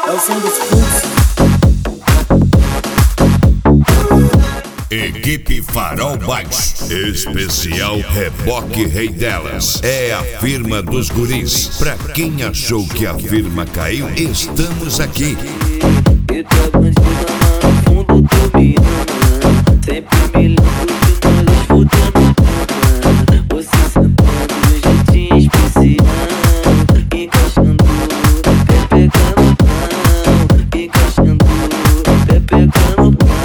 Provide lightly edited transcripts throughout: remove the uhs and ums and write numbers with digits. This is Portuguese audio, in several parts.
É o som dos fluxos. Equipe Farol Baixo, especial Reboque Rei Delas. É a firma dos guris. Pra quem achou que a firma caiu, estamos aqui. E tua bandida lá no fundo do mirando, sempre me lembro de nós fudendo. Você sentando de um jeitinho especial, encaixando, pegando pão, encaixando, pegando pão.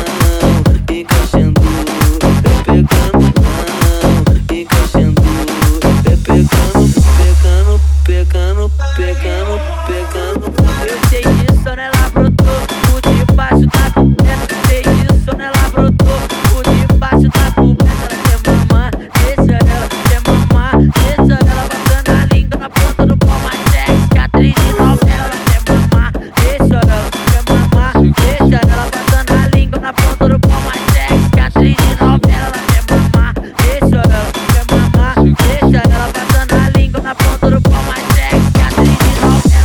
Pegando. Eu sei disso, né? Lá brotou, o de baixo tá coberto. Sei disso, né? Lá brotou, o de baixo tá coberto. Ela quer mamar, deixa ela, quer mamar, deixa ela passando a língua na ponta do pau, mais sexy, que atriz de novela. Ela quer mamar, deixa ela, quer mamar, deixa ela passando a língua na ponta do pau, mais sexy, que atriz de novela. Ela quer mamar, deixa ela, quer mamar, deixa ela passando a língua na ponta do pau, mais sexy, que atriz de novela.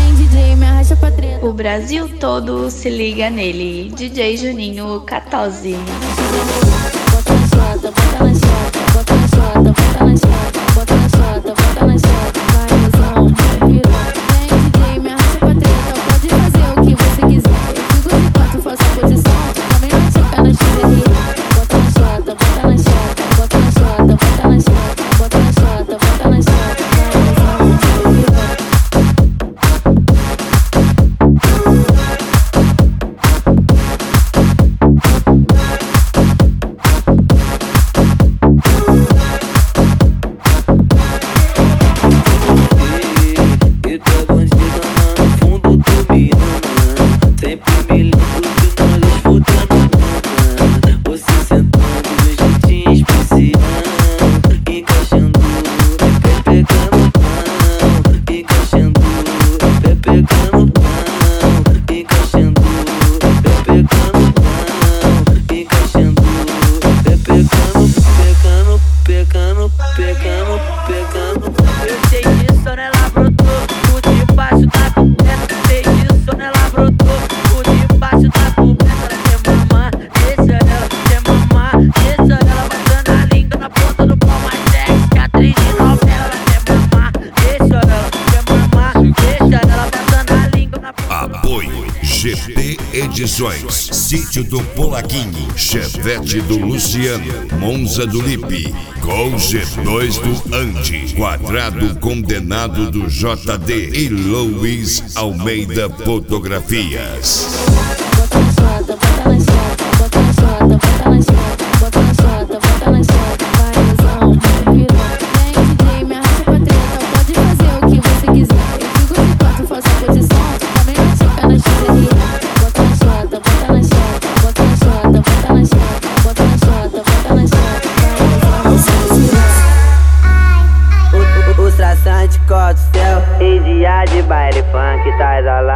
O Brasil todo se liga nele, DJ Juninho 14. Bota na chota, bota na chota, bota na chota, bota na chota, bota na chota, bota na chota, vai mozão, virou. Vem DJ, me arrasta pra treta, pode fazer o que você quiser. Eu fico de quatro, faço a posição, também vai chegar na XR. Bota na chota, bota na chota, bota na chota, bota na chota, bota na chota, bota na chota, vai mozão, virou. Pegando. Eu sei disso, né? Lá brotou, o de baixo tá coberto. Sei disso, né? Lá brotou, o de baixo tá coberto. Ela quer mamar, deixa ela, quer mamar, deixa ela passando a língua na ponta do pau, mais sexy, que atriz de novela. Ela quer mamar, deixa ela, quer mamar, deixa ela passando a língua na ponta do pau. Apoio GP Edições, Sítio do Polaquinho, Chevette do Luciano, Monza do Lipe, Gol G2 do Andy, Quadrado Condenado do JD e Luiz Almeida Fotografias. Bota na chota, bota na chota, bota na chota, bota na chota, bota na chota, bota na chota, vai mozão, virou. Vem DJ, me arrasta pra treta, pode fazer o que você quiser. Eu fico de quatro, faço a posição, também vai chegar na XR. Bota na chota, bota na chota, bota na chota, bota na chota, bota na chota, bota na chota, vai mozão, virou. Os traçantes cortam o céu, em dia de baile funk, traz a